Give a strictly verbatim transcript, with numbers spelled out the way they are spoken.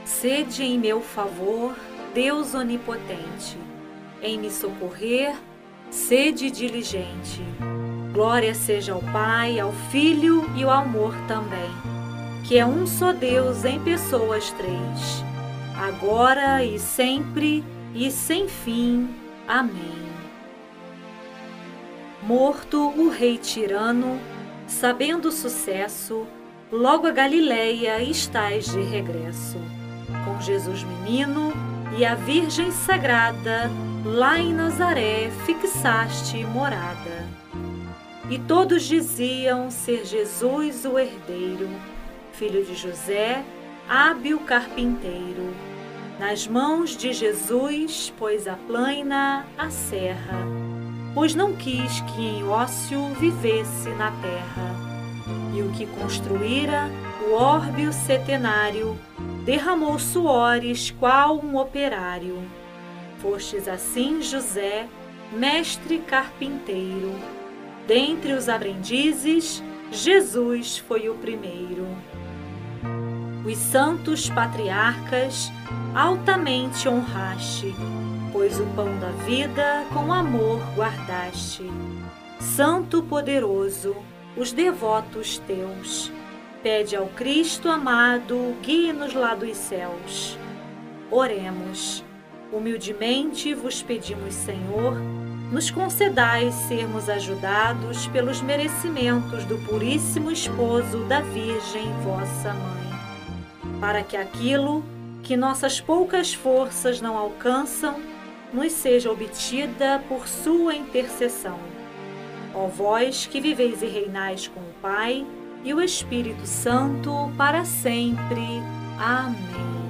Sede em meu favor, Deus onipotente, em me socorrer, sede diligente. Glória seja ao Pai, ao Filho e ao amor também, que é um só Deus em pessoas três, agora e sempre e sem fim. Amém. Morto o rei tirano, sabendo o sucesso, logo a Galileia estás de regresso. Com Jesus menino e a Virgem Sagrada, lá em Nazaré fixaste morada. E todos diziam ser Jesus o herdeiro, filho de José, hábil carpinteiro. Nas mãos de Jesus pôs a plaina, a serra, pois não quis que em ócio vivesse na terra. E o que construíra, o órbio setenário, derramou suores qual um operário. Fostes assim, José, mestre carpinteiro. Dentre os aprendizes, Jesus foi o primeiro. Os santos patriarcas altamente honraste, pois o pão da vida com amor guardaste. Santo poderoso, os devotos teus, pede ao Cristo amado, guie-nos lá dos céus. Oremos. Humildemente vos pedimos, Senhor, nos concedais sermos ajudados pelos merecimentos do puríssimo esposo da Virgem, vossa Mãe, para que aquilo que nossas poucas forças não alcançam, nos seja obtida por sua intercessão. Ó vós que viveis e reinais com o Pai e o Espírito Santo para sempre. Amém.